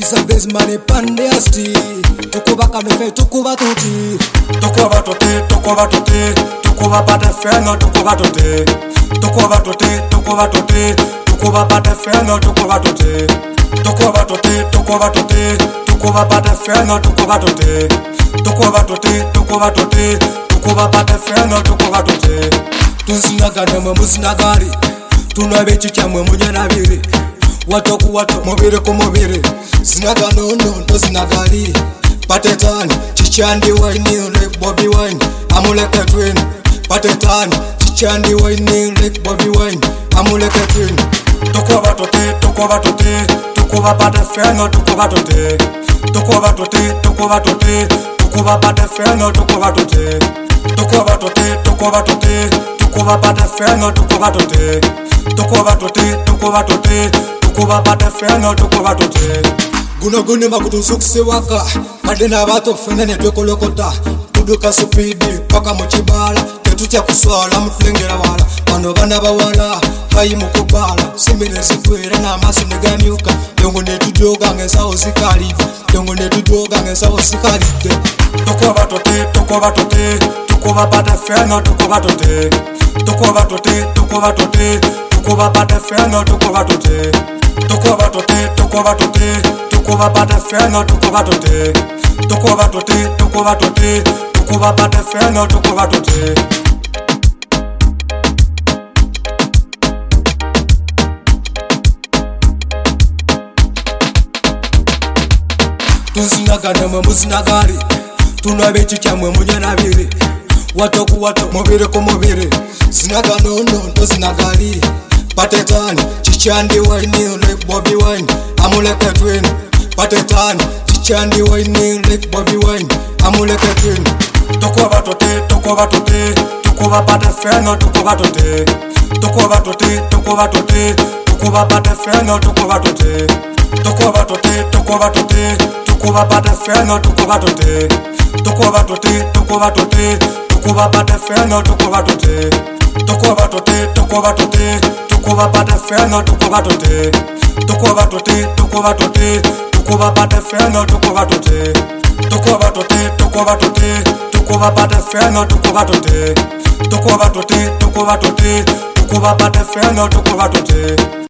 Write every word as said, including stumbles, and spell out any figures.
Some money pandiasti. Tukuba kanufe tukuba tuti. Tukuba tuti, tukuba tuti, tukuba pate feno, tukuba tuti. Tukuba tuti, tukuba tuti, tukuba pate feno, tukuba tuti. Tukuba tuti, tukuba tuti, tukuba pate feno, tukuba tuti. Tukuba tuti, tukuba tuti, tukuba pate feno, tukuba tuti. Tuzinagana mwe muzinagari. Tunabechi chamwe munyanabiri. Watoku wato mubiri ku mubiri. Zinagano no no zinagari. Patetani chichandi wine like Bobby Wine. Amuleke twin. Patetani chichandi wine like Bobby Wine. Amuleke twin. Tukuba tuti, tukuba tuti, tukuba pate feno, tukuba tuti. Tukuba tuti, tukuba tuti, tukuba pate feno, tukuba tuti. Tukuba tuti, tukuba tuti, tukuba pate feno, tukuba tuti. Tukuba tuti, tukuba tuti, tukuba pate feno, tukuba tuti. Guno guni makutu suksi waka. Kadena bato fenene twekolokota. Kuduka supidi paka muchibala. Tetutia kuswala mflengera wala. Wano bana bawala hayi mukubala. Simile zikwera na maso negamyuka. Yongo netujoga ngesa osikali. Yongo netujoga ngesa osikali. Tukuba tuti, tukuba tuti, tukuba pate feno, tukuba tuti. Tukuba tuti, tukuba tuti, tukuba pate feno, tukuba tuti. Tukuba tuti, tukuba tuti, tukuba pate feno, tukuba tuti. Tukuba tuti, tukuba tuti, tukuba pate feno, tukuba tuti. Tuzinagana mwe muzinagari. Tunabechi chamwe munyanabiri. Watoku wato mubiri ku mubiri. Zinagano no no zinagari. Patetani chichandi wine like Bobby Wine. Amuleke twin. Patetani chichandi wine like Bobby Wine. Amuleke twin. Tukuba tuti, tukuba tuti, tukuba pate feno, tukuba tuti. Tukuba tuti, tukuba tuti, tukuba pate feno, tukuba tuti. Tukuba tuti, tukuba tuti, tukuba pate feno, tukuba tuti. Tukuba tuti, tukuba tuti, tukuba pate feno, tukuba tuti. Tukuba tuti, tukuba tuti, tukuba pate feno, tukuba tuti. Tukuba tuti, tukuba tuti, tukuba pate feno, tukuba tuti. Tukuba tuti, tukuba tuti, tukuba pate feno, tukuba tuti. Tukuba tuti, tukuba tuti, tukuba pate feno, tukuba tuti.